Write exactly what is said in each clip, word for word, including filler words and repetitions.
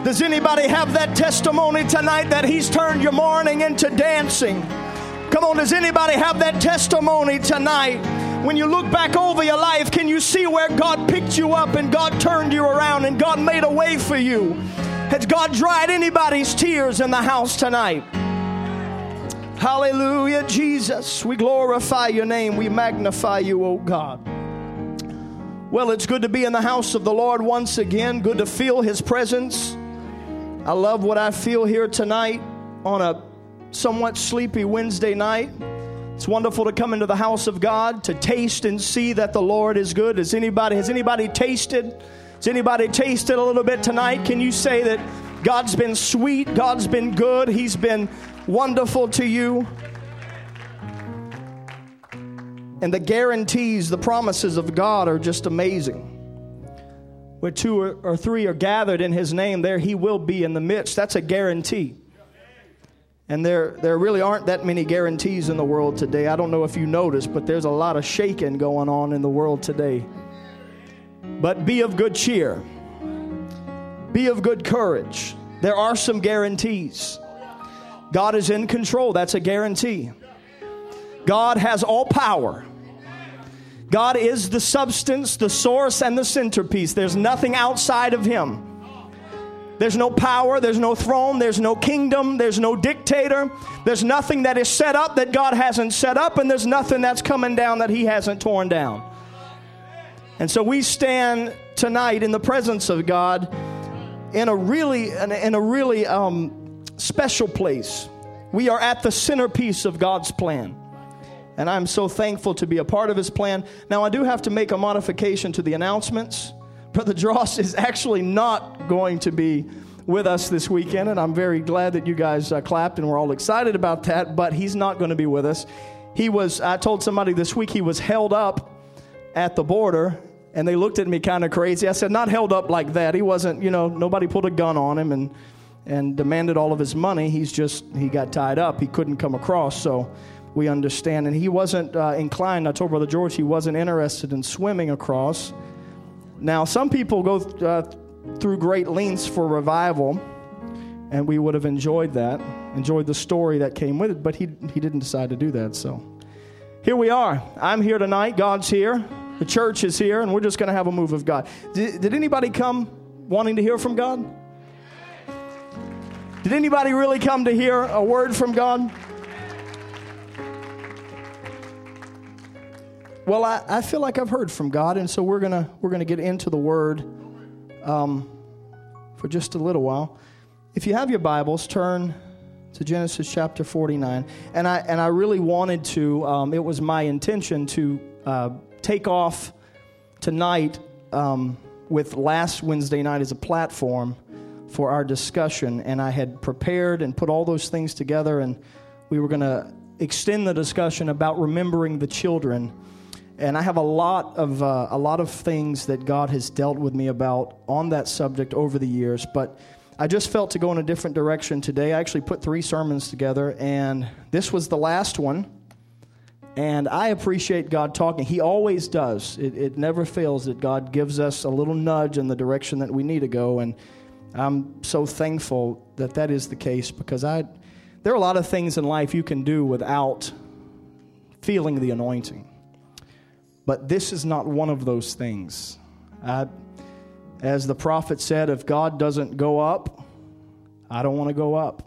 Does anybody have that testimony tonight that He's turned your morning into dancing? Come on, does anybody have that testimony tonight? When you look back over your life, can you see where God picked you up and God turned you around and God made a way for you? Has God dried anybody's tears in the house tonight? Hallelujah, Jesus. We glorify your name. We magnify you, oh God. Well, it's good to be in the house of the Lord once again. Good to feel His presence. I love what I feel here tonight on a somewhat sleepy Wednesday night. It's wonderful to come into the house of God, to taste and see that the Lord is good. Has anybody, has anybody tasted? Has anybody tasted a little bit tonight? Can you say that God's been sweet, God's been good, He's been wonderful to you? And the guarantees, the promises of God are just amazing. Where two or, or three are gathered in His name, there He will be in the midst. That's a guarantee. And there, there really aren't that many guarantees in the world today. I don't know if you noticed, but there's a lot of shaking going on in the world today. But be of good cheer. Be of good courage. There are some guarantees. God is in control. That's a guarantee. God has all power. God is the substance, the source, and the centerpiece. There's nothing outside of Him. There's no power, there's no throne, there's no kingdom, there's no dictator. There's nothing that is set up that God hasn't set up, and there's nothing that's coming down that He hasn't torn down. And so we stand tonight in the presence of God in a really, in a really um, special place. We are at the centerpiece of God's plan. And I'm so thankful to be a part of His plan. Now, I do have to make a modification to the announcements. Brother Dross is actually not going to be with us this weekend, and I'm very glad that you guys uh, clapped and we're all excited about that, but he's not going to be with us. He was, I told somebody this week, he was held up at the border, and they looked at me kind of crazy. I said, not held up like that. He wasn't, you know, nobody pulled a gun on him and, and demanded all of his money. He's just, he got tied up. He couldn't come across, so we understand. And he wasn't uh, inclined. I told Brother George he wasn't interested in swimming across. Now, some people go uh, through great lengths for revival, and we would have enjoyed that, enjoyed the story that came with it, but he he didn't decide to do that. So here we are. I'm here tonight. God's here. The church is here, and we're just going to have a move of God. Did, did anybody come wanting to hear from God? Did anybody really come to hear a word from God? Well, I, I feel like I've heard from God, and so we're gonna we're gonna get into the Word um, for just a little while. If you have your Bibles, turn to Genesis chapter forty-nine, and I and I really wanted to. Um, it was my intention to uh, take off tonight um, with last Wednesday night as a platform for our discussion, and I had prepared and put all those things together, and we were going to extend the discussion about remembering the children. And I have a lot of uh, a lot of things that God has dealt with me about on that subject over the years, but I just felt to go in a different direction today. I actually put three sermons together, and this was the last one. And I appreciate God talking. He always does. It, it never fails that God gives us a little nudge in the direction that we need to go, and I'm so thankful that that is the case, because I there are a lot of things in life you can do without feeling the anointing. But this is not one of those things. I, as the prophet said, if God doesn't go up, I don't want to go up.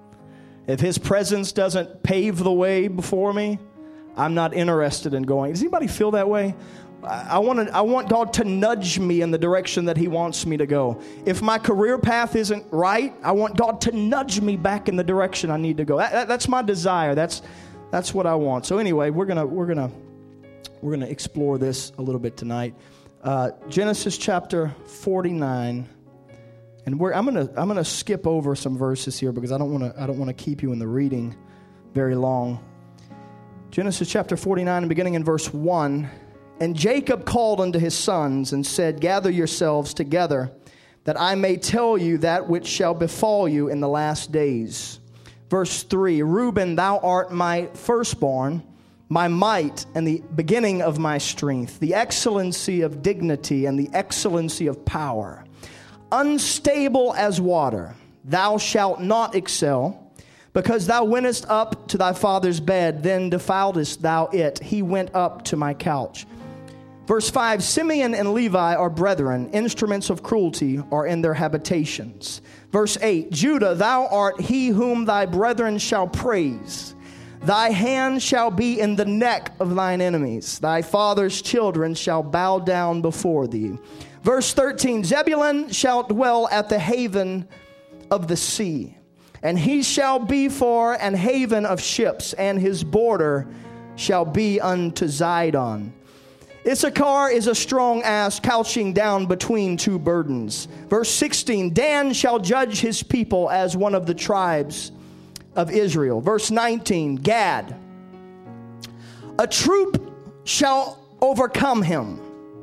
If His presence doesn't pave the way before me, I'm not interested in going. Does anybody feel that way? I, I want to, I want God to nudge me in the direction that He wants me to go. If my career path isn't right, I want God to nudge me back in the direction I need to go. That, that, that's my desire. That's that's what I want. So anyway, we're gonna we're gonna. We're going to explore this a little bit tonight. Uh, Genesis chapter forty-nine, and we're, I'm going to I'm going to skip over some verses here because I don't want to I don't want to keep you in the reading very long. Genesis chapter forty-nine, and beginning in verse one, and Jacob called unto his sons and said, gather yourselves together, that I may tell you that which shall befall you in the last days. Verse three, Reuben, thou art my firstborn, my might and the beginning of my strength, the excellency of dignity and the excellency of power. unstable as water. Thou shalt not excel, because thou wentest up to thy father's bed, then defiledst thou it. He went up to my couch. Verse five, Simeon and Levi are brethren, instruments of cruelty are in their habitations. Verse eight, Judah, thou art he whom thy brethren shall praise. Thy hand shall be in the neck of thine enemies. Thy father's children shall bow down before thee. Verse thirteen, Zebulun shall dwell at the haven of the sea, and he shall be for an haven of ships, and his border shall be unto Zidon. Issachar is a strong ass couching down between two burdens. Verse sixteen, Dan shall judge his people as one of the tribes of Israel. Verse nineteen, Gad, a troop shall overcome him,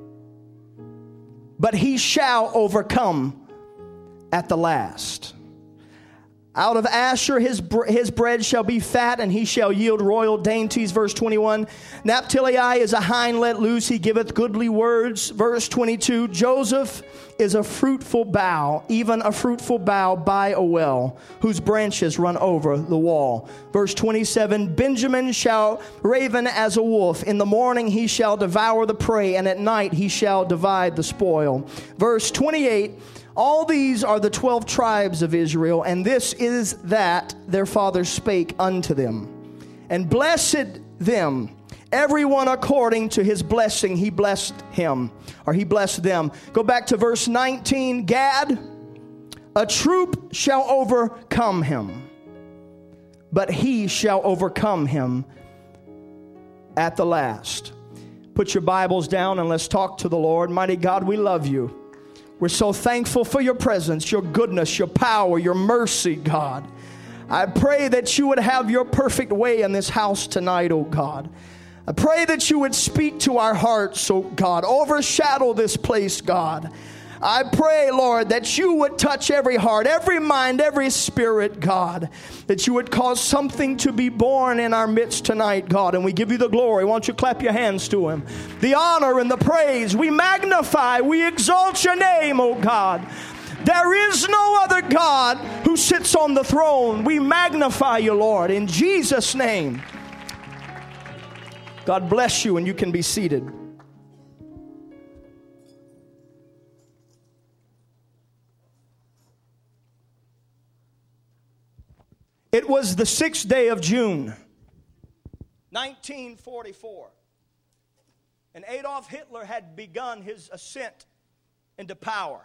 but he shall overcome at the last. Out of Asher his his bread shall be fat, and he shall yield royal dainties. Verse twenty-one. Naphtali is a hind let loose, he giveth goodly words. Verse twenty-two. Joseph is a fruitful bough, even a fruitful bough by a well, whose branches run over the wall. Verse twenty-seven. Benjamin shall raven as a wolf. In the morning he shall devour the prey, and at night he shall divide the spoil. Verse twenty-eight. All these are the twelve tribes of Israel, and this is that their father spake unto them. And blessed them, everyone according to his blessing, he blessed him, or he blessed them. Go back to verse nineteen. Gad, a troop shall overcome him, but he shall overcome him at the last. Put your Bibles down and let's talk to the Lord. Mighty God, we love you. We're so thankful for your presence, your goodness, your power, your mercy, God. I pray that you would have your perfect way in this house tonight, oh God. I pray that you would speak to our hearts, oh God. Overshadow this place, God. I pray, Lord, that you would touch every heart, every mind, every spirit, God. That you would cause something to be born in our midst tonight, God. And we give you the glory. Why don't you clap your hands to him? The honor and the praise. We magnify, we exalt your name, oh God. There is no other God who sits on the throne. We magnify you, Lord, in Jesus' name. God bless you, and you can be seated. It was the sixth day of June, nineteen forty-four, and Adolf Hitler had begun his ascent into power.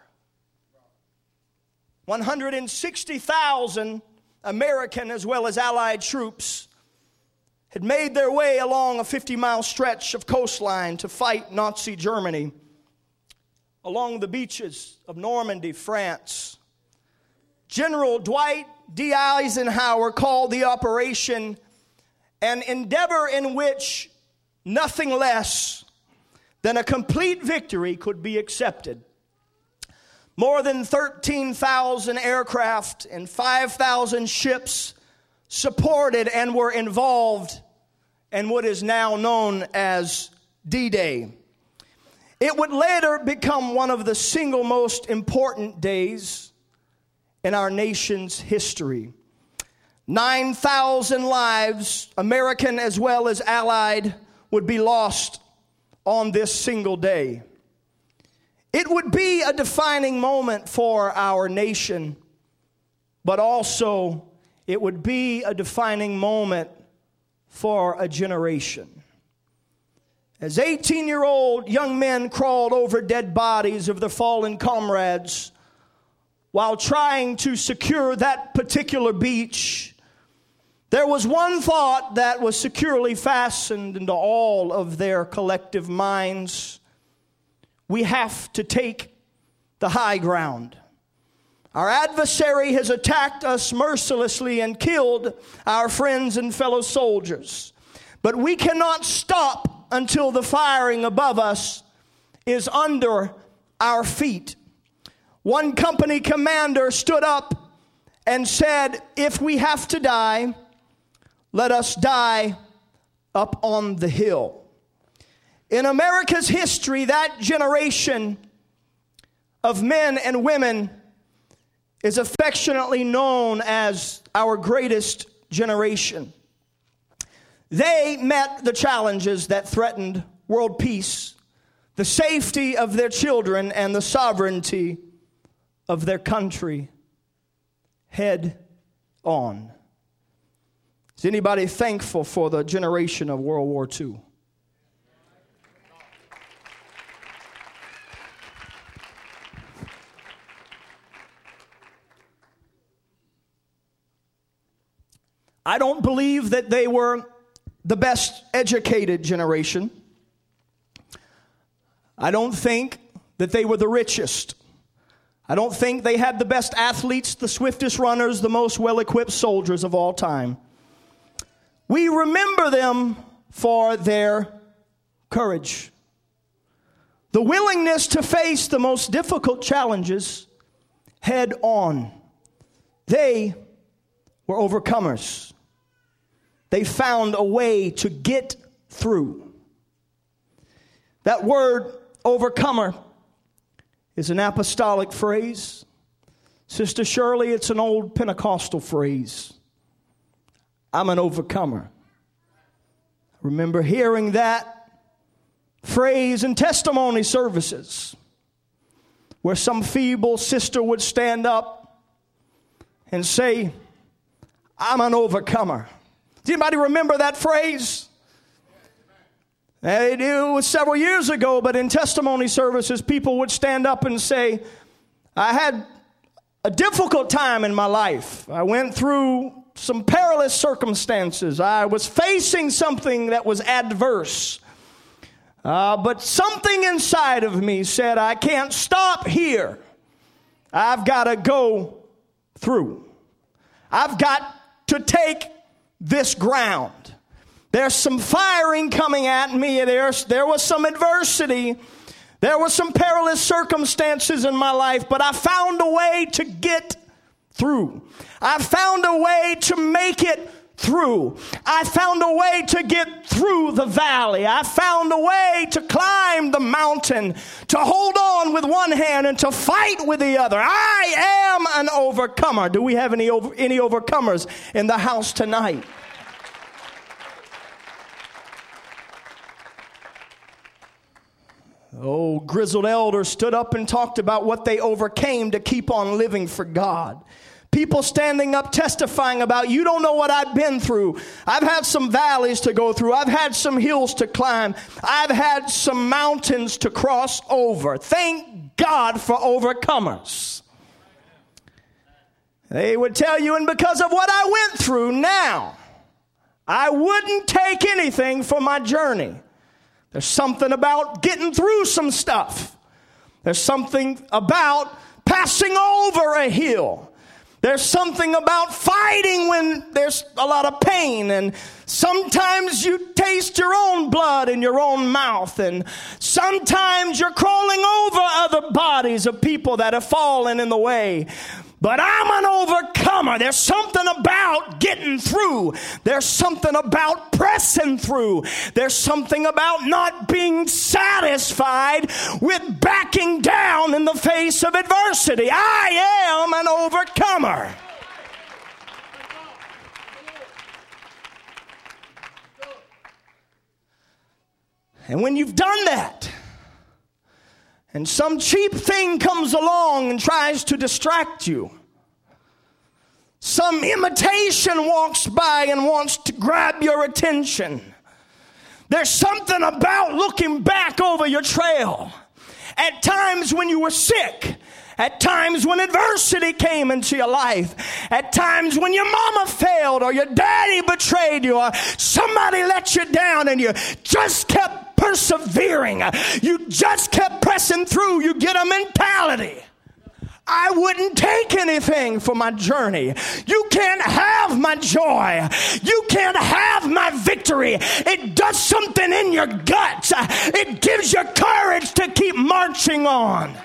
one hundred sixty thousand American as well as Allied troops had made their way along a fifty-mile stretch of coastline to fight Nazi Germany along the beaches of Normandy, France. General Dwight D. Eisenhower called the operation an endeavor in which nothing less than a complete victory could be accepted. More than thirteen thousand aircraft and five thousand ships supported and were involved in what is now known as D-Day. It would later become one of the single most important days in our nation's history. nine thousand lives, American as well as Allied, would be lost on this single day. It would be a defining moment for our nation, but also it would be a defining moment for a generation. As eighteen-year-old young men crawled over dead bodies of their fallen comrades, while trying to secure that particular beach, there was one thought that was securely fastened into all of their collective minds. We have to take the high ground. Our adversary has attacked us mercilessly and killed our friends and fellow soldiers. But we cannot stop until the firing above us is under our feet. One company commander stood up and said, if we have to die, let us die up on the hill. In America's history, that generation of men and women is affectionately known as our greatest generation. They met the challenges that threatened world peace, the safety of their children, and the sovereignty of their country head on. Is anybody thankful for the generation of World War Two? I don't believe that they were the best educated generation. I don't think that they were the richest. I don't think they had the best athletes, the swiftest runners, the most well-equipped soldiers of all time. We remember them for their courage, the willingness to face the most difficult challenges head on. They were overcomers. They found a way to get through. That word overcomer is an apostolic phrase. Sister Shirley, it's an old Pentecostal phrase. I'm an overcomer. I remember hearing that phrase in testimony services where some feeble sister would stand up and say, I'm an overcomer. Does anybody remember that phrase? It was several years ago, but in testimony services, people would stand up and say, I had a difficult time in my life. I went through some perilous circumstances. I was facing something that was adverse. Uh, but something inside of me said, I can't stop here. I've got to go through. I've got to take this ground. There's some firing coming at me. There's, there was some adversity. There were some perilous circumstances in my life, but I found a way to get through. I found a way to make it through. I found a way to get through the valley. I found a way to climb the mountain, to hold on with one hand and to fight with the other. I am an overcomer. Do we have any over, any overcomers in the house tonight? Oh, grizzled elders stood up and talked about what they overcame to keep on living for God. People standing up testifying about, you don't know what I've been through. I've had some valleys to go through. I've had some hills to climb. I've had some mountains to cross over. Thank God for overcomers. They would tell you, and because of what I went through now, I wouldn't take anything for my journey. There's something about getting through some stuff. There's something about passing over a hill. There's something about fighting when there's a lot of pain, and sometimes you taste your own blood in your own mouth, and sometimes you're crawling over other bodies of people that have fallen in the way. But I'm an overcomer. There's something about getting through. There's something about pressing through. There's something about not being satisfied with backing down in the face of adversity. I am an overcomer. And when you've done that, and some cheap thing comes along and tries to distract you, some imitation walks by and wants to grab your attention, there's something about looking back over your trail. At times when you were sick, at times when adversity came into your life, at times when your mama failed or your daddy betrayed you or somebody let you down and you just kept persevering. You just kept pressing through. You get a mentality. I wouldn't take anything for my journey. You can't have my joy. You can't have my victory. It does something in your guts. It gives you courage to keep marching on.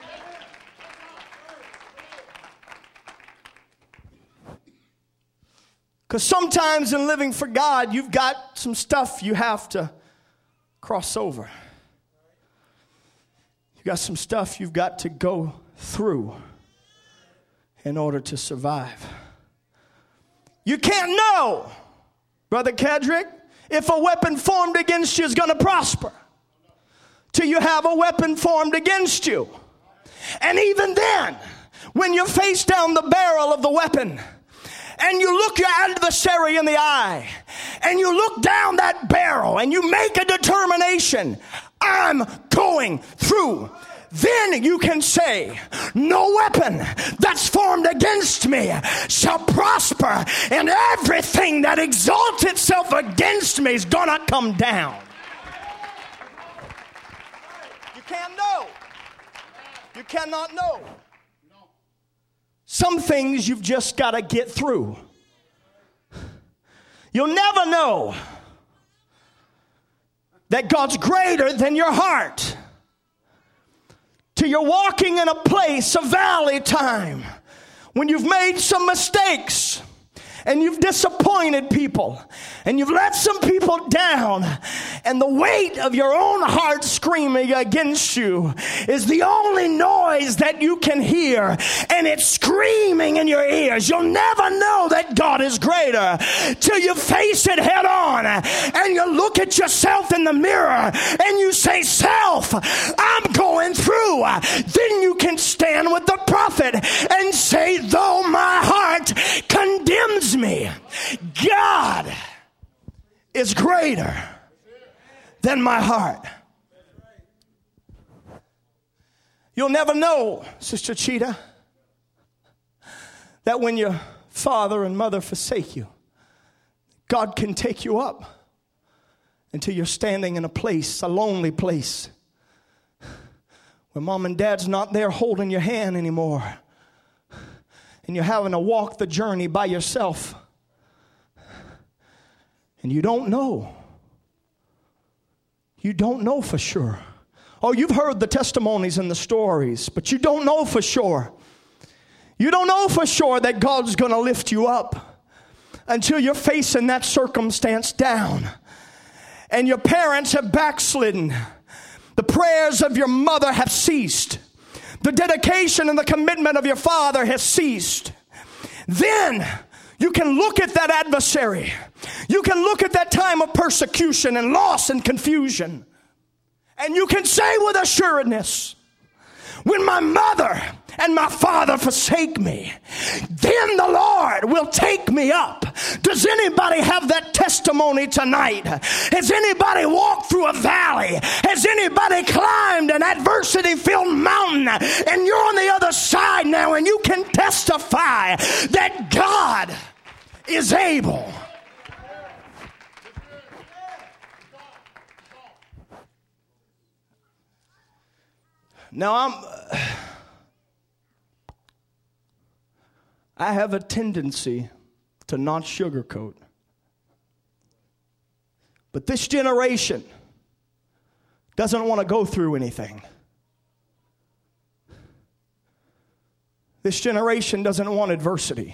Because sometimes in living for God, you've got some stuff you have to cross over. You got some stuff you've got to go through in order to survive. You can't know, Brother Kedrick, if a weapon formed against you is going to prosper till you have a weapon formed against you. And even then, when you face down the barrel of the weapon and you look your adversary in the eye and you look down that barrel and you make a determination, I'm going through. Then you can say, no weapon that's formed against me shall prosper, and everything that exalts itself against me is gonna come down. You can't know. You cannot know. Some things you've just got to get through. You'll never know that God's greater than your heart till you're walking in a place, a valley time, when you've made some mistakes and you've disappointed people and you've let some people down, and the weight of your own heart screaming against you is the only noise that you can hear, and it's screaming in your ears. You'll never know that God is greater till you face it head on and you look at yourself in the mirror and you say, self, I'm going through. Then you can stand with the prophet and say, though my heart condemns me, God is greater than my heart. You'll never know, Sister Cheetah, that when your father and mother forsake you, God can take you up until you're standing in a place, a lonely place, where mom and dad's not there holding your hand anymore, and you're having to walk the journey by yourself. And you don't know. You don't know for sure. Oh, you've heard the testimonies and the stories, but you don't know for sure. You don't know for sure that God's going to lift you up until you're facing that circumstance down. And your parents have backslidden. The prayers of your mother have ceased. The dedication and the commitment of your father has ceased. Then you can look at that adversary. You can look at that time of persecution and loss and confusion. And you can say with assuredness, when my mother and my father forsake me, then the Lord will take me up. Does anybody have that testimony tonight? Has anybody walked through a valley? Has anybody climbed an adversity-filled mountain? And you're on the other side now, and you can testify that God is able. Now, I'm, I have a tendency to not sugarcoat. But this generation doesn't want to go through anything. This generation doesn't want adversity.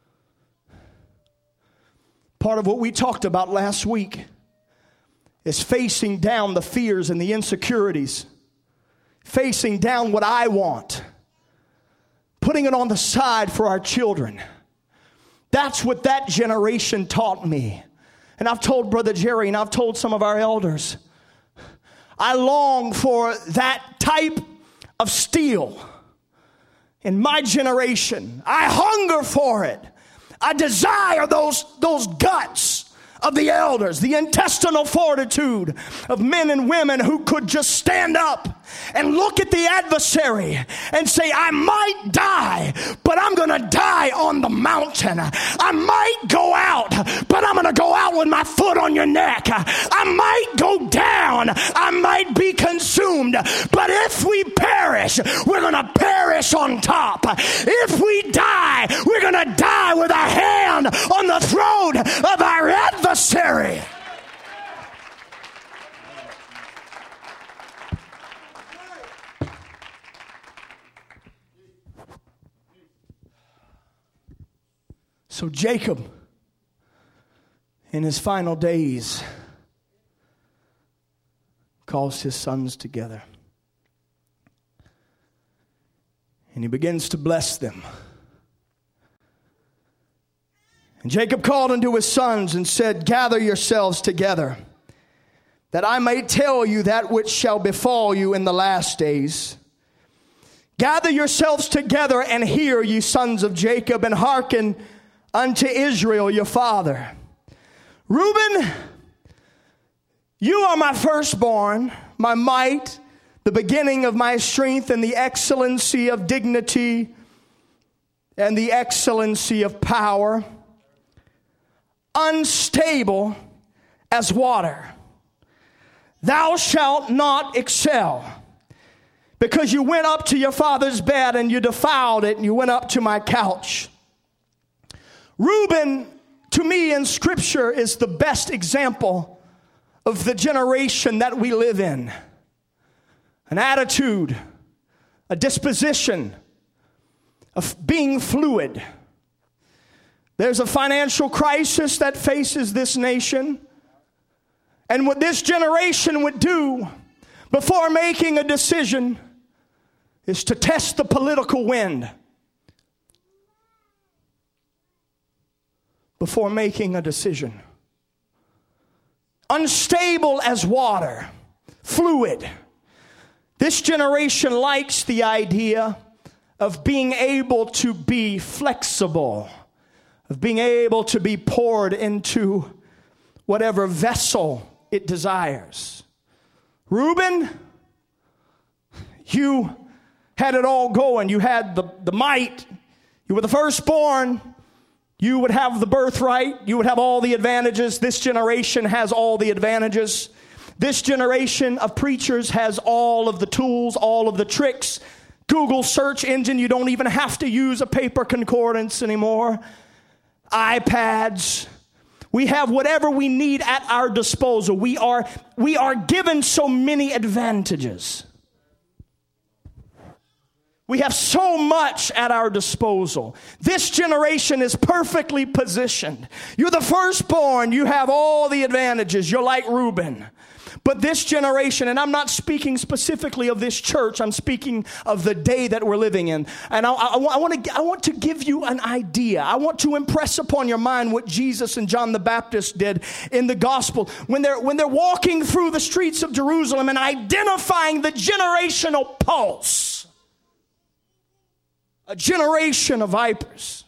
Part of what we talked about last week is facing down the fears and the insecurities. Facing down what I want. Putting it on the side for our children. That's what that generation taught me. And I've told Brother Jerry and I've told some of our elders, I long for that type of steel in my generation. I hunger for it. I desire those, those guts of the elders, the intestinal fortitude of men and women who could just stand up and look at the adversary and say, I might die, but I'm going to die on the mountain. I might go out, but I'm going to go out with my foot on your neck. I might go down. I might be consumed. But if we perish, we're going to perish on top. If we die, we're going to die with a hand on the throat of our adversary. So Jacob, in his final days, calls his sons together. And he begins to bless them. And Jacob called unto his sons and said, gather yourselves together, that I may tell you that which shall befall you in the last days. Gather yourselves together and hear, ye sons of Jacob, and hearken unto Israel your father. Reuben, you are my firstborn, my might, the beginning of my strength, and the excellency of dignity, and the excellency of power. Unstable as water. Thou shalt not excel, because you went up to your father's bed and you defiled it, and you went up to my couch. Reuben, to me in Scripture, is the best example of the generation that we live in. An attitude, a disposition of being fluid. There's a financial crisis that faces this nation. And what this generation would do before making a decision is to test the political wind. Before making a decision. Unstable as water. Fluid. This generation likes the idea of being able to be flexible. Of being able to be poured into whatever vessel it desires. Reuben, you had it all going. You had the, the might. You were the firstborn. You would have the birthright. You would have all the advantages. This generation has all the advantages. This generation of preachers has all of the tools, all of the tricks. Google search engine, you don't even have to use a paper concordance anymore. iPads. We have whatever we need at our disposal. We are, we are given so many advantages. We have so much at our disposal. This generation is perfectly positioned. You're the firstborn. You have all the advantages. You're like Reuben. But this generation, and I'm not speaking specifically of this church, I'm speaking of the day that we're living in. And I, I, I, want to, I want to give you an idea. I want to impress upon your mind what Jesus and John the Baptist did in the gospel. When they're, when they're walking through the streets of Jerusalem and identifying the generational pulse. A generation of vipers.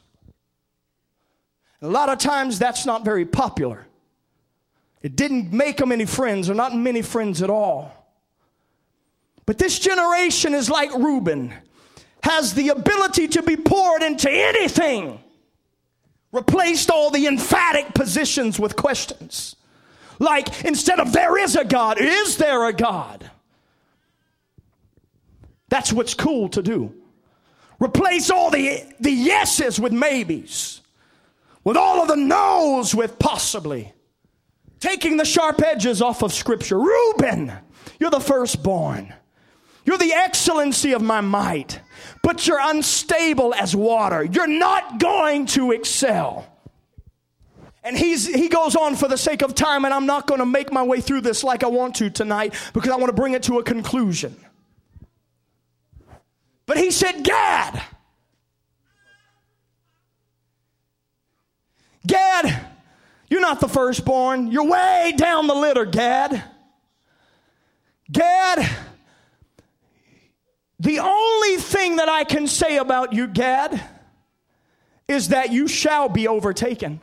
A lot of times that's not very popular. It didn't make them any friends, or not many friends at all. But this generation is like Reuben, has the ability to be poured into anything. Replaced all the emphatic positions with questions. Like, instead of there is a God, is there a God? That's what's cool to do. Replace all the, the yeses with maybes. With all of the no's with possibly. Taking the sharp edges off of Scripture. Reuben, you're the firstborn. You're the excellency of my might. But you're unstable as water. You're not going to excel. And he's, he goes on for the sake of time, and I'm not going to make my way through this like I want to tonight because I want to bring it to a conclusion. But he said, Gad. Gad, you're not the firstborn. You're way down the litter, Gad. Gad, the only thing that I can say about you, Gad, is that you shall be overtaken.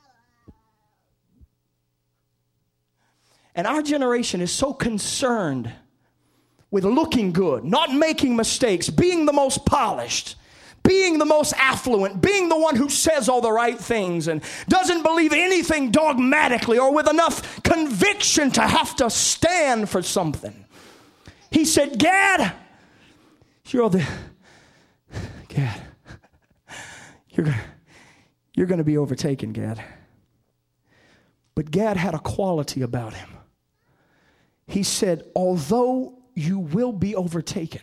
And our generation is so concerned with looking good, not making mistakes, being the most polished, being the most affluent, being the one who says all the right things and doesn't believe anything dogmatically or with enough conviction to have to stand for something. He said, Gad, you're the, Gad, you're gonna, you're gonna be overtaken, Gad. But Gad had a quality about him. He said, although you will be overtaken,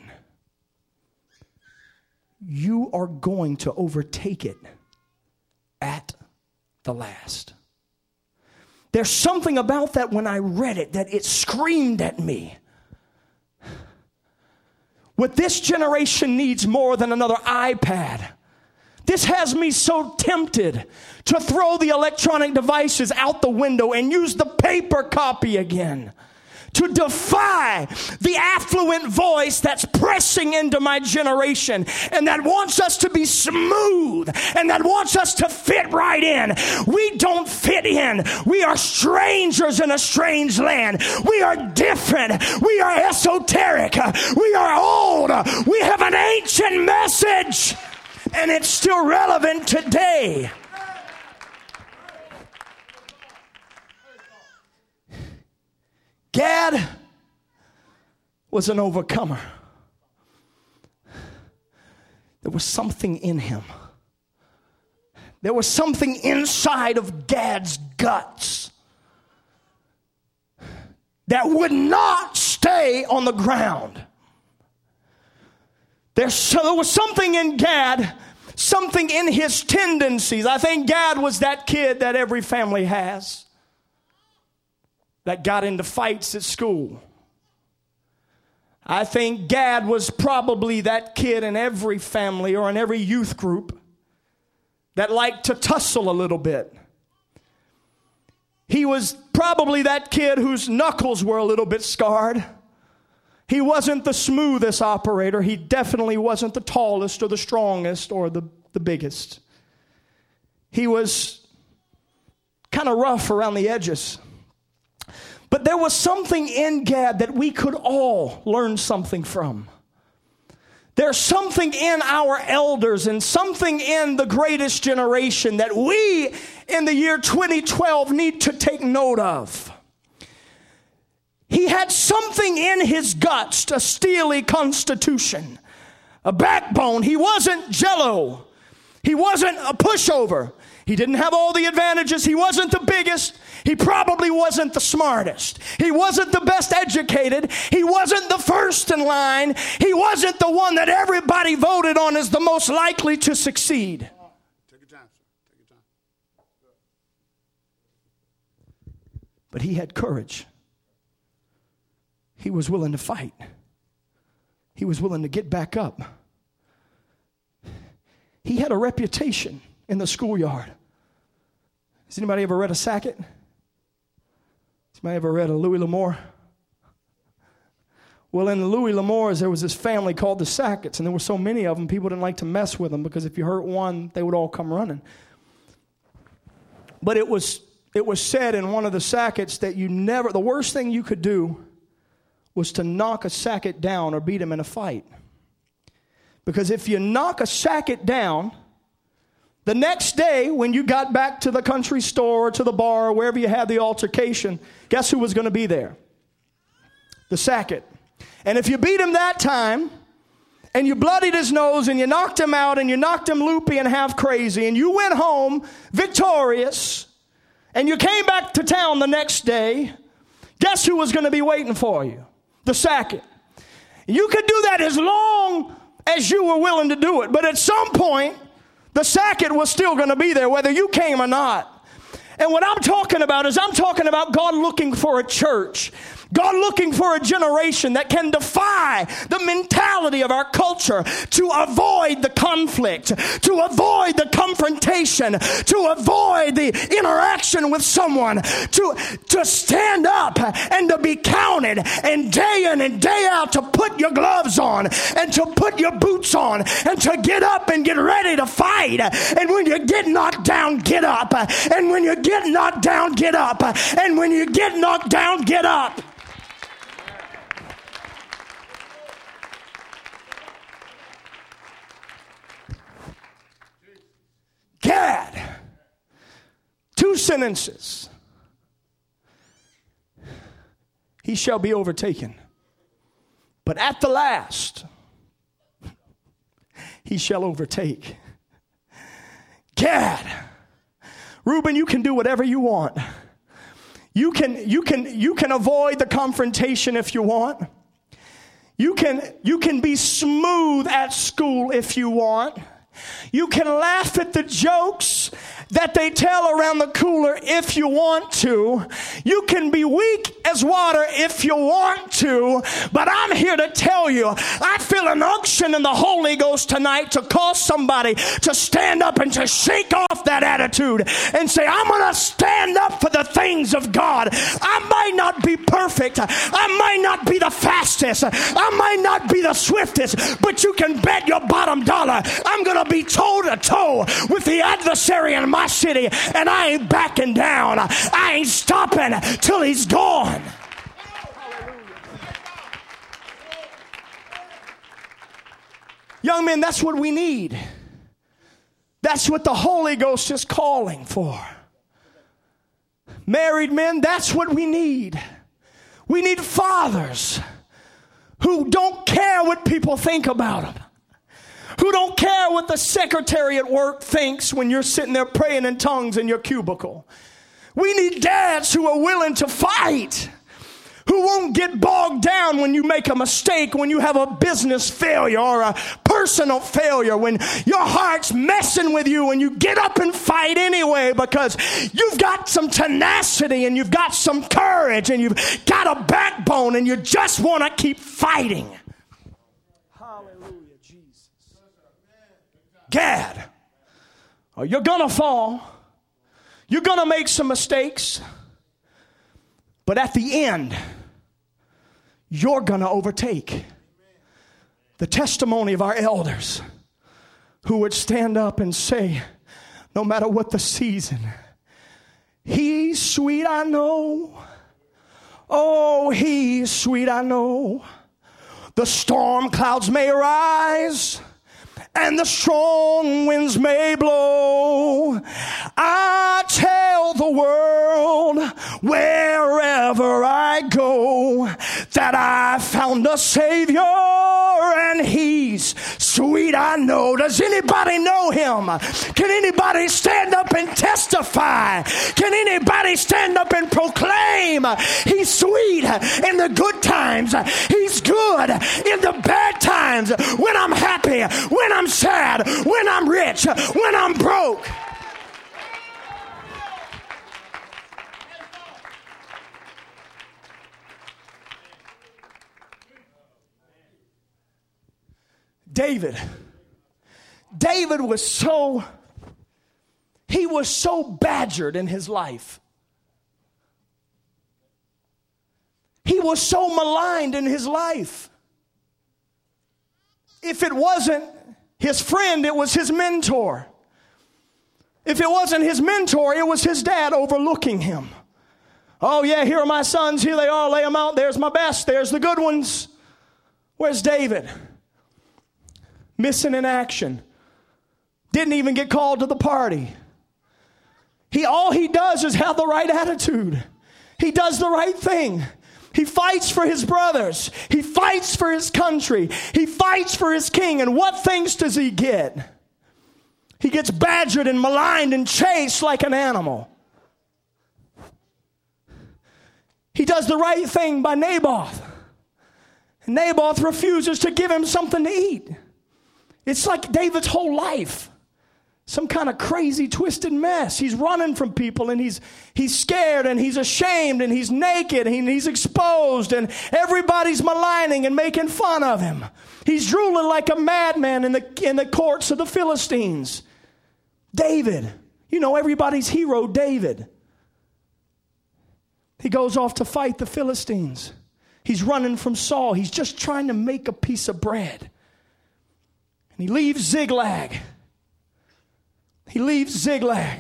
you are going to overtake it at the last. There's something about that when I read it that it screamed at me. what this generation needs more than another iPad. This has me so tempted to throw the electronic devices out the window and use the paper copy again. To defy the affluent voice that's pressing into my generation and that wants us to be smooth and that wants us to fit right in. We don't fit in. We are strangers in a strange land. We are different. We are esoteric. We are old. We have an ancient message, and it's still relevant today. Gad was an overcomer. There was something in him. There was something inside of Gad's guts that would not stay on the ground. There, so there was something in Gad, something in his tendencies. I think Gad was that kid that every family has, that got into fights at school. I think Gad was probably that kid in every family or in every youth group that liked to tussle a little bit. He was probably that kid whose knuckles were a little bit scarred. He wasn't the smoothest operator. He definitely wasn't the tallest or the strongest or the, the biggest. He was kind of rough around the edges. But there was something in Gad that we could all learn something from. There's something in our elders and something in the greatest generation that we in the year twenty twelve need to take note of. He had something in his guts, a steely constitution, a backbone. He wasn't jello. He wasn't a pushover. He didn't have all the advantages. He wasn't the biggest. He probably wasn't the smartest. He wasn't the best educated. He wasn't the first in line. He wasn't the one that everybody voted on as the most likely to succeed. Take your time, sir. Take your time. But he had courage. He was willing to fight. He was willing to get back up. He had a reputation in the schoolyard. Has anybody ever read a Sackett? Has anybody ever read a Louis L'Amour? Well, in the Louis L'Amours, there was this family called the Sacketts, and there were so many of them, people didn't like to mess with them because if you hurt one, they would all come running. But it was it was said in one of the Sacketts that you never, the worst thing you could do was to knock a Sackett down or beat him in a fight. Because if you knock a Sackett down, the next day, when you got back to the country store or to the bar or wherever you had the altercation, guess who was going to be there? The Sackett. And if you beat him that time, and you bloodied his nose, and you knocked him out, and you knocked him loopy and half crazy, and you went home victorious, and you came back to town the next day, guess who was going to be waiting for you? The Sackett. You could do that as long as you were willing to do it. But at some point, the Sackett was still going to be there, whether you came or not. And what I'm talking about is I'm talking about God looking for a church. God looking for a generation that can defy the mentality of our culture to avoid the conflict, to avoid the confrontation, to avoid the interaction with someone, to, to stand up and to be counted, and day in and day out to put your gloves on and to put your boots on and to get up and get ready to fight. And when you get knocked down, get up. And when you get knocked down, get up. And when you get knocked down, get up. Gad, two sentences. He shall be overtaken, but at the last, he shall overtake. Gad, Reuben, you can do whatever you want. You can, you can, you can avoid the confrontation if you want. You can, you can be smooth at school if you want. You can laugh at the jokes that they tell around the cooler if you want to. You can be weak as water if you want to, but I'm here to tell you, I feel an unction in the Holy Ghost tonight to cause somebody to stand up and to shake off that attitude and say, I'm going to stand up for the things of God. I might not be perfect. I might not be the fastest. I might not be the swiftest, but you can bet your bottom dollar I'm going to be toe to toe with the adversary in my city, and I ain't backing down. I ain't stopping till he's gone. Young men, that's what we need. That's what the Holy Ghost is calling for. Married men, that's what we need. We need fathers who don't care what people think about them, who don't care what the secretary at work thinks when you're sitting there praying in tongues in your cubicle. We need dads who are willing to fight, who won't get bogged down when you make a mistake, when you have a business failure or a personal failure, when your heart's messing with you and you get up and fight anyway because you've got some tenacity and you've got some courage and you've got a backbone and you just want to keep fighting. Hallelujah, Jesus. Gad, oh, you're going to fall. You're going to make some mistakes. But at the end, you're going to overtake. The testimony of our elders who would stand up and say, no matter what the season, he's sweet, I know. Oh, he's sweet, I know. The storm clouds may rise and the strong winds may blow. I tell the world wherever I go that I found a Savior and he's sweet, I know. Does anybody know him? Can anybody stand up and testify? Can anybody stand up and proclaim he's sweet in the good times? He's good in the bad times. When I'm happy, when I'm sad, when I'm rich, when I'm broke. David. David was so, he was so badgered in his life. He was so maligned in his life. If it wasn't his friend, it was his mentor. If it wasn't his mentor, it was his dad overlooking him. Oh yeah, here are my sons, here they are, lay them out, there's my best, there's the good ones. Where's David? Missing in action. Didn't even get called to the party. He, all he does is have the right attitude. He does the right thing. He fights for his brothers. He fights for his country. He fights for his king. And what things does he get? He gets badgered and maligned and chased like an animal. He does the right thing by Naboth. And Naboth refuses to give him something to eat. It's like David's whole life. Some kind of crazy, twisted mess. He's running from people and he's he's scared and he's ashamed and he's naked and he's exposed and everybody's maligning and making fun of him. He's drooling like a madman in the in the courts of the Philistines. David, you know everybody's hero, David. He goes off to fight the Philistines. He's running from Saul. He's just trying to make a piece of bread. And he leaves Ziklag. He leaves Ziklag.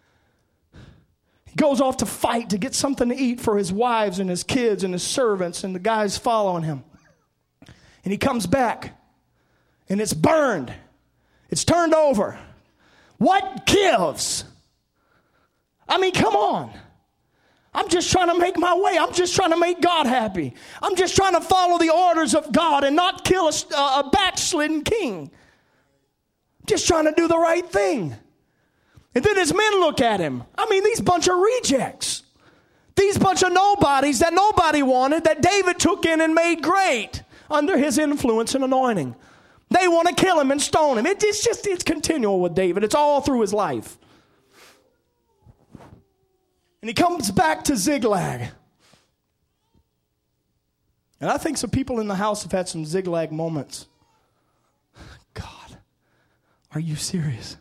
He goes off to fight to get something to eat for his wives and his kids and his servants and the guys following him. And he comes back and it's burned. It's turned over. What gives? I mean, come on. I'm just trying to make my way. I'm just trying to make God happy. I'm just trying to follow the orders of God and not kill a, a backslidden king. Just trying to do the right thing. And then his men look at him. I mean, these bunch of rejects. These bunch of nobodies that nobody wanted, that David took in and made great under his influence and anointing. They want to kill him and stone him. It, it's just, it's continual with David. It's all through his life. And he comes back to Ziklag. And I think some people in the house have had some Ziklag moments. God, are you serious?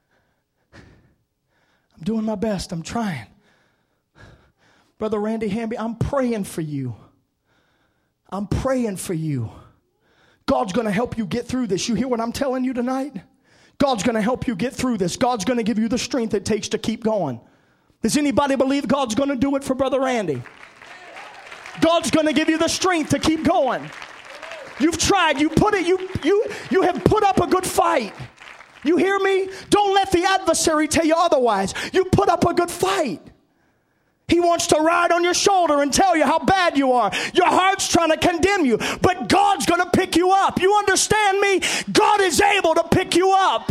I'm doing my best. I'm trying. Brother Randy Hamby, I'm praying for you. I'm praying for you. God's going to help you get through this. You hear what I'm telling you tonight? God's going to help you get through this. God's going to give you the strength it takes to keep going. Does anybody believe God's going to do it for Brother Randy? God's going to give you the strength to keep going. You've tried. You put it. You you you have put up a good fight. You hear me? Don't let the adversary tell you otherwise. You put up a good fight. He wants to ride on your shoulder and tell you how bad you are. Your heart's trying to condemn you, but God's going to pick you up. You understand me? God is able to pick you up.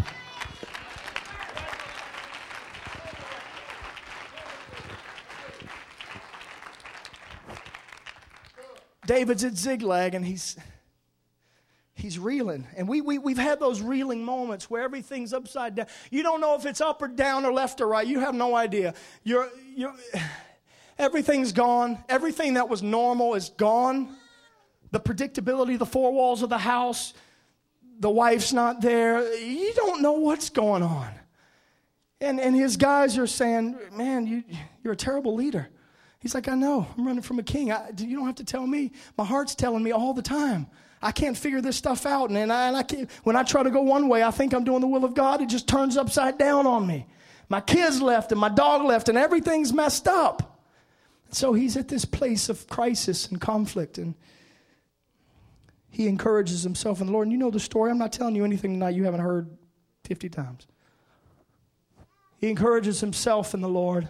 David's at Ziklag, and he's he's reeling. And we, we, we've had those reeling moments where everything's upside down. You don't know if it's up or down or left or right. You have no idea. You're, you're, everything's gone. Everything that was normal is gone. The predictability, the four walls of the house, the wife's not there. You don't know what's going on. And, and his guys are saying, man, you, you're a terrible leader. He's like, I know. I'm running from a king. I, you don't have to tell me. My heart's telling me all the time. I can't figure this stuff out. And, and, I, and I can't, when I try to go one way, I think I'm doing the will of God. It just turns upside down on me. My kids left and my dog left and everything's messed up. So he's at this place of crisis and conflict. And he encourages himself in the Lord. And you know the story. I'm not telling you anything tonight you haven't heard fifty times. He encourages himself in the Lord.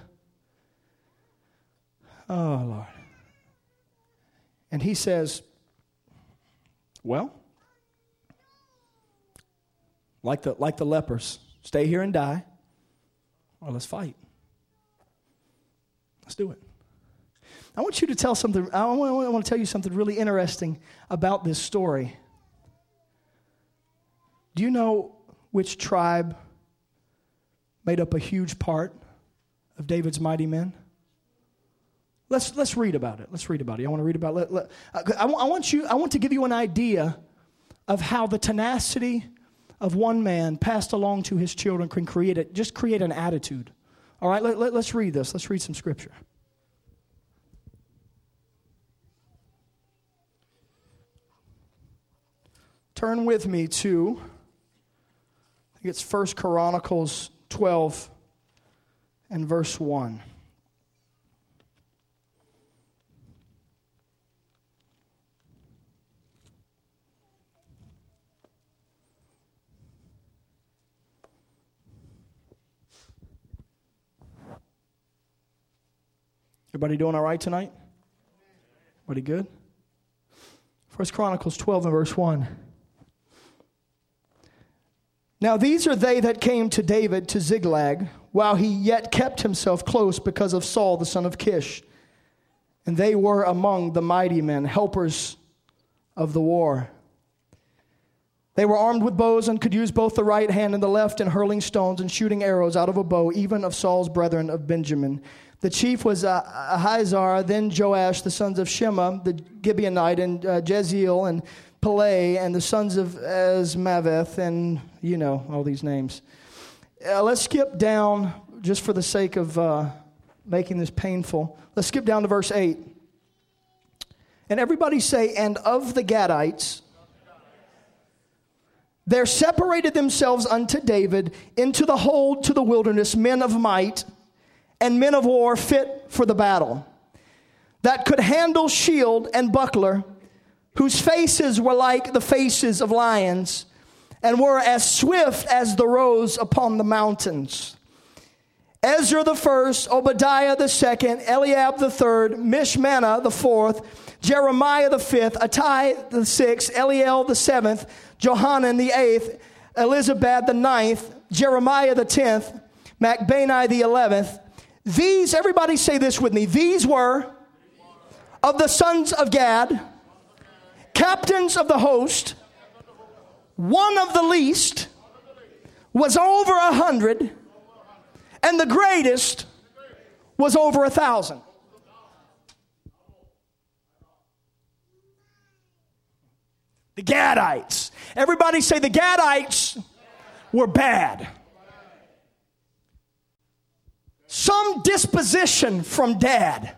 Oh, Lord. And he says, well, like the like the lepers, stay here and die, or let's fight. Let's do it. I want you to tell something, I want, I want to tell you something really interesting about this story. Do you know which tribe made up a huge part of David's mighty men? Let's let's read about it. Let's read about it. I want to read about it. Let, let, I, I want you. I want to give you an idea of how the tenacity of one man passed along to his children can create it. Just create an attitude. All right. Let, let, let's read this. Let's read some scripture. Turn with me to. I think it's First Chronicles twelve and verse one. Everybody doing all right tonight? Everybody good? First Chronicles twelve and verse one. Now these are they that came to David to Ziklag, while he yet kept himself close because of Saul the son of Kish. And they were among the mighty men, helpers of the war. They were armed with bows and could use both the right hand and the left in hurling stones and shooting arrows out of a bow, even of Saul's brethren of Benjamin. The chief was uh, Ahiezer, then Joash, the sons of Shema, the Gibeonite, and uh, Jeziel, and Peleh, and the sons of Azmaveth, and you know, all these names. Uh, let's skip down, just for the sake of uh, making this painful. Let's skip down to verse eight. And everybody say, and of the Gadites, there separated themselves unto David into the hold to the wilderness men of might, and men of war fit for the battle, that could handle shield and buckler, whose faces were like the faces of lions, and were as swift as the roes upon the mountains. Ezra the first, Obadiah the second, Eliab the third, Mishmannah the fourth, Jeremiah the fifth, Attai the sixth, Eliel the seventh, Johanan the eighth, Elizabeth the ninth, Jeremiah the tenth, Macbani the eleventh. These, everybody say this with me, these were of the sons of Gad, captains of the host. One of the least was over a hundred, and the greatest was over a thousand. The Gadites. Everybody say the Gadites were bad. Some disposition from dad.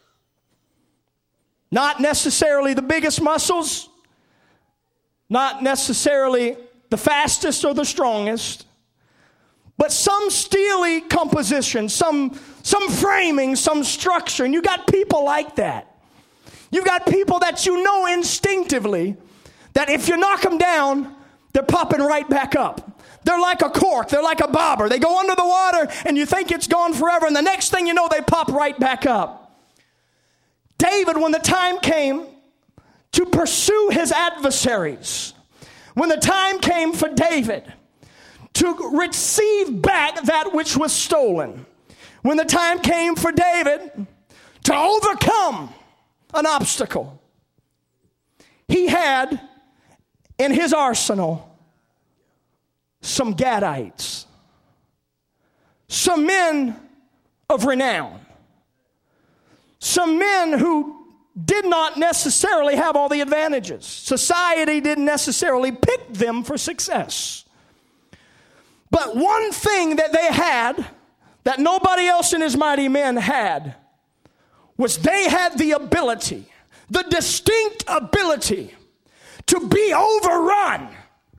Not necessarily the biggest muscles. Not necessarily the fastest or the strongest. But some steely composition, some, some framing, some structure. And you got people like that. You've got people that you know instinctively that if you knock them down, they're popping right back up. They're like a cork. They're like a bobber. They go under the water and you think it's gone forever. And the next thing you know, they pop right back up. David, when the time came to pursue his adversaries, when the time came for David to receive back that which was stolen, when the time came for David to overcome an obstacle, he had in his arsenal some Gadites, some men of renown, some men who did not necessarily have all the advantages. Society didn't necessarily pick them for success. But one thing that they had that nobody else in his mighty men had was they had the ability, the distinct ability to be overrun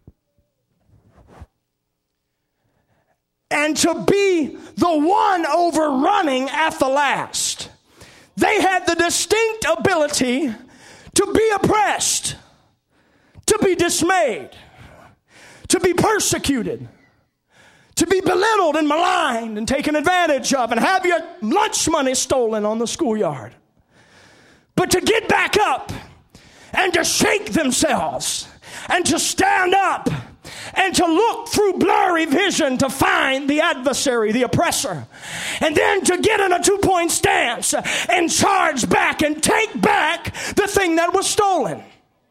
and to be the one overrunning at the last. They had the distinct ability to be oppressed, to be dismayed, to be persecuted, to be belittled and maligned and taken advantage of and have your lunch money stolen on the schoolyard. But to get back up and to shake themselves and to stand up and to look through blurry vision to find the adversary, the oppressor, and then to get in a two-point stance and charge back and take back the thing that was stolen.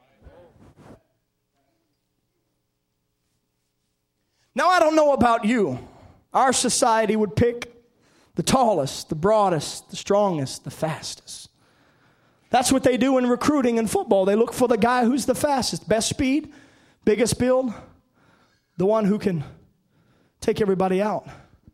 Now, I don't know about you. Our society would pick the tallest, the broadest, the strongest, the fastest. That's what they do in recruiting and football. They look for the guy who's the fastest, best speed, biggest build, the one who can take everybody out.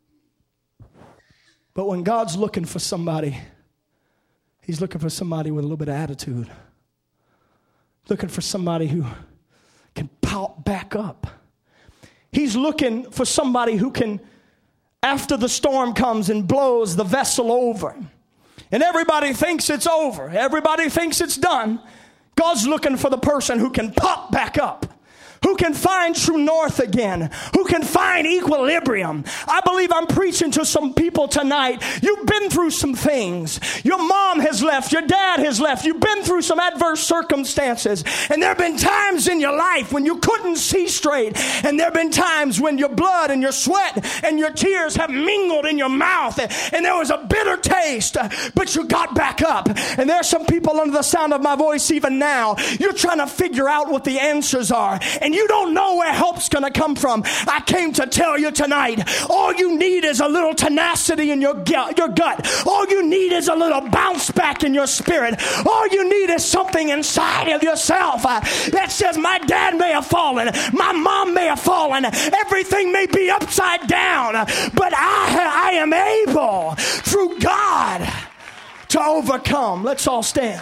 But when God's looking for somebody, he's looking for somebody with a little bit of attitude. Looking for somebody who can pop back up. He's looking for somebody who can, after the storm comes and blows the vessel over, and everybody thinks it's over, everybody thinks it's done, God's looking for the person who can pop back up, who can find true north again, who can find equilibrium. I believe I'm preaching to some people tonight. You've been through some things. Your mom has left. Your dad has left. You've been through some adverse circumstances. And there have been times in your life when you couldn't see straight. And there have been times when your blood and your sweat and your tears have mingled in your mouth. And there was a bitter taste, but you got back up. And there are some people under the sound of my voice even now. You're trying to figure out what the answers are. And you don't know where help's going to come from. I came to tell you tonight, all you need is a little tenacity in your gut, your gut. All you need is a little bounce back in your spirit. All you need is something inside of yourself uh, that says, my dad may have fallen, my mom may have fallen, everything may be upside down, but I, I am able through God to overcome. Let's all stand.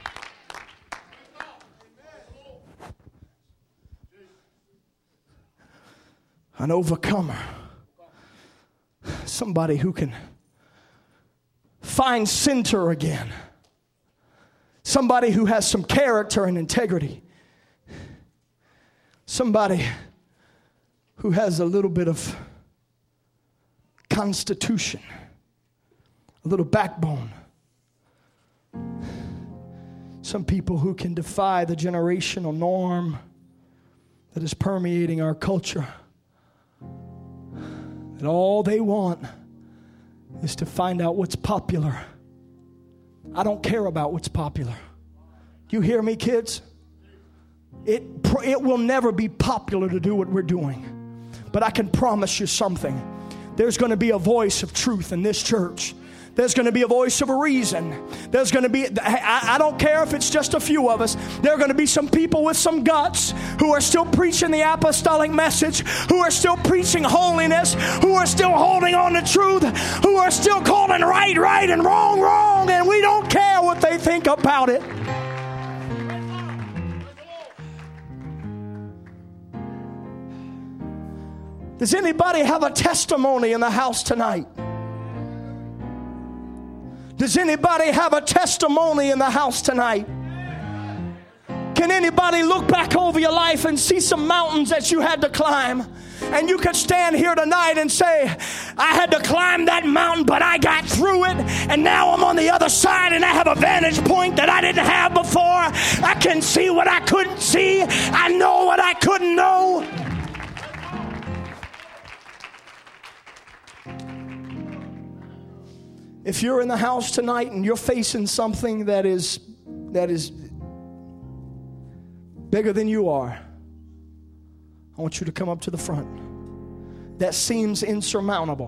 An overcomer. Somebody who can find center again. Somebody who has some character and integrity. Somebody who has a little bit of constitution. A little backbone. Some people who can defy the generational norm that is permeating our culture. And all they want is to find out what's popular. I don't care about what's popular. Do you hear me, kids? It, it will never be popular to do what we're doing. But I can promise you something. There's going to be a voice of truth in this church There's going to be a voice of reason. There's going to be, I, I don't care if it's just a few of us. There are going to be some people with some guts who are still preaching the apostolic message, who are still preaching holiness, who are still holding on to truth, who are still calling right, right, and wrong, wrong, and we don't care what they think about it. Does anybody have a testimony in the house tonight? Does anybody have a testimony in the house tonight? Can anybody look back over your life and see some mountains that you had to climb? And you could stand here tonight and say, I had to climb that mountain, but I got through it. And now I'm on the other side and I have a vantage point that I didn't have before. I can see what I couldn't see. I know what I couldn't know. If you're in the house tonight and you're facing something that is that is bigger than you are, I want you to come up to the front. That seems insurmountable.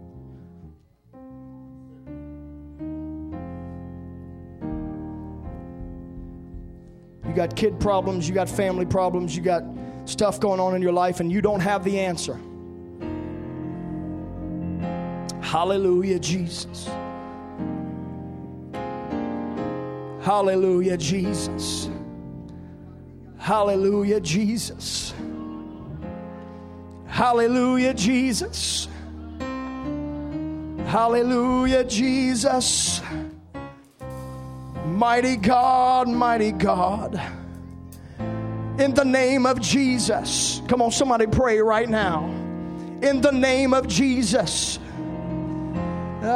You got kid problems, you got family problems, you got stuff going on in your life, and you don't have the answer. Hallelujah, Jesus. Hallelujah, Jesus. Hallelujah, Jesus. Hallelujah, Jesus. Hallelujah, Jesus. Mighty God, mighty God. In the name of Jesus. Come on, somebody pray right now. In the name of Jesus. Yay,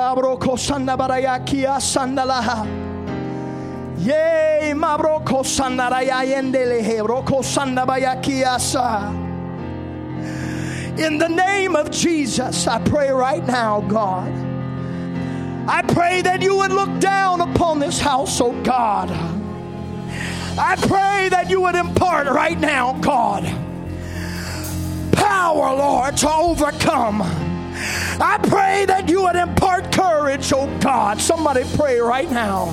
mabroko sandaraya yendelehe broko sandabayakiasa. In the name of Jesus, I pray right now, God. I pray that you would look down upon this house, oh God. I pray that you would impart right now, God, power, Lord, to overcome. I pray that you would impart courage, oh God. Somebody pray right now.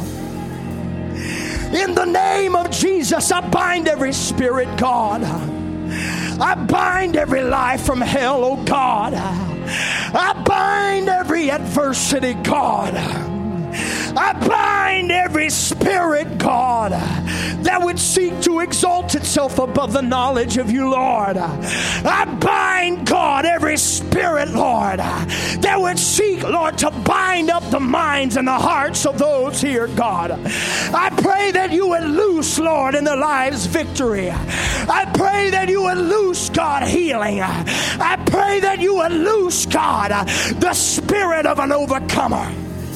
In the name of Jesus, I bind every spirit, God. I bind every lie from hell, oh God. I bind every adversity, God. I bind every spirit, God, that would seek to exalt itself above the knowledge of you, Lord. I bind, God, every spirit, Lord, that would seek, Lord, to bind up the minds and the hearts of those here, God. I pray that you would loose, Lord, in their lives victory. I pray that you would loose, God, healing. I pray that you would loose, God, the spirit of an overcomer.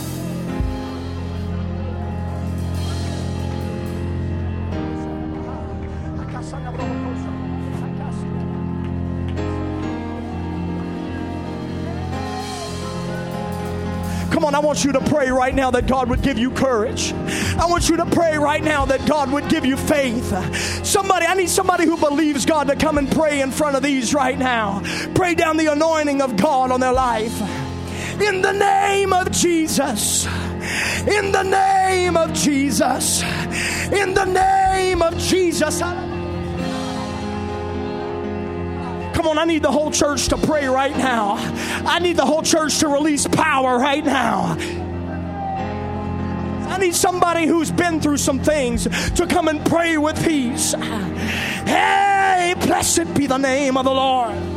Come on, I want you to pray right now that God would give you courage. I want you to pray right now that God would give you faith. Somebody, I need somebody who believes God to come and pray in front of these right now. Pray down the anointing of God on their life. In the name of Jesus. In the name of Jesus. In the name of Jesus. Come on, I need the whole church to pray right now. I need the whole church to release power right now. I need somebody who's been through some things to come and pray with peace. Hey, blessed be the name of the Lord.